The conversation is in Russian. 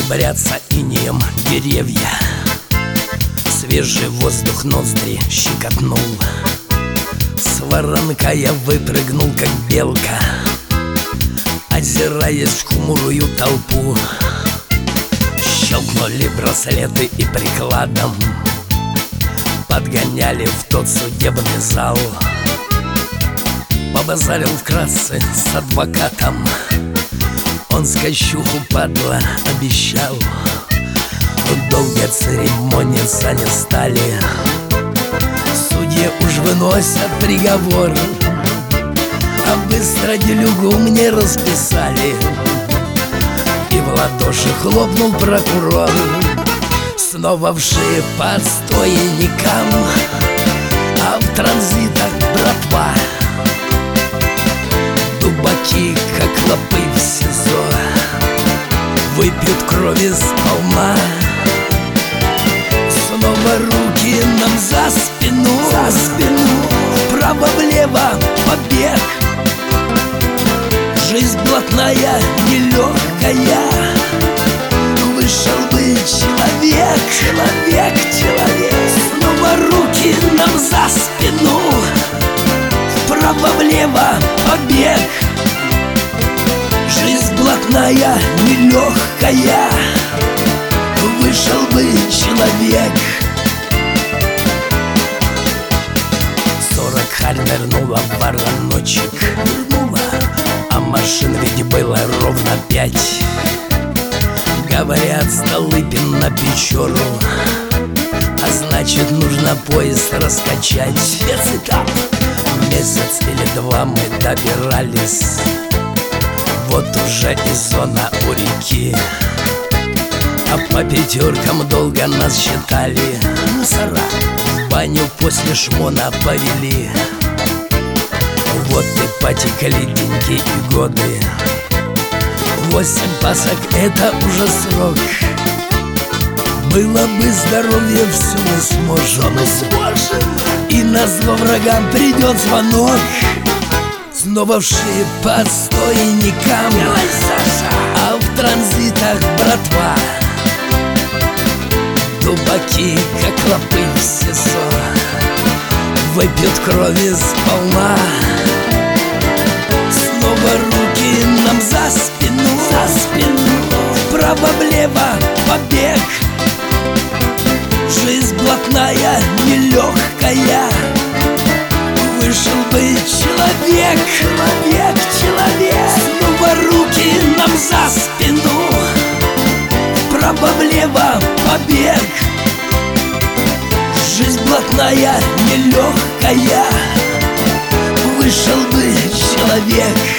Серебрятся инеем деревья, свежий воздух ноздри щекотнул. С воронка я выпрыгнул, как белка, озираясь в хмурую толпу. Щелкнули браслеты и прикладом подгоняли в тот судебный зал. Побазарил вкратце с адвокатом, он скачуху, падла, обещал. Долго церемониться не стали, судьи уж выносят приговор, а быстро делюгу мне расписали. И в ладоши хлопнул прокурор. Снова в шее под стойником, а в транзитах братва. Дубаки, как клопы в СИЗО, выпьют крови сполна. Снова руки нам за спину, вправо-влево побег. Жизнь блатная, нелегкая, вышел бы человек. Снова руки нам за спину, вправо-влево побег. Жизнь блатная, нелегкая, вышел бы человек. 40 харь нырнула в вороночек, а машин ведь было ровно 5. Говорят, Столыпин на Печору, а значит, нужно поезд раскачать. Спецэтап. Месяц или два мы добирались, вот уже и зона у реки. А по пятеркам долго нас считали. Мусора в баню после шмона повели. Вот и потекли деньги и годы. 8 пасок — это уже срок. Было бы здоровье, все мы сможем. И назло врагам придет звонок. Снова в шее под стойником, а в транзитах братва. Дубаки, как клопы в СИЗО, выпьют крови сполна. Снова руки нам за спину, вправо-влево побег. Жизнь блатная, нелегкая, вышел бы человек. Снова руки нам за спину, вправо-влево побег. Жизнь блатная, нелегкая, вышел бы человек.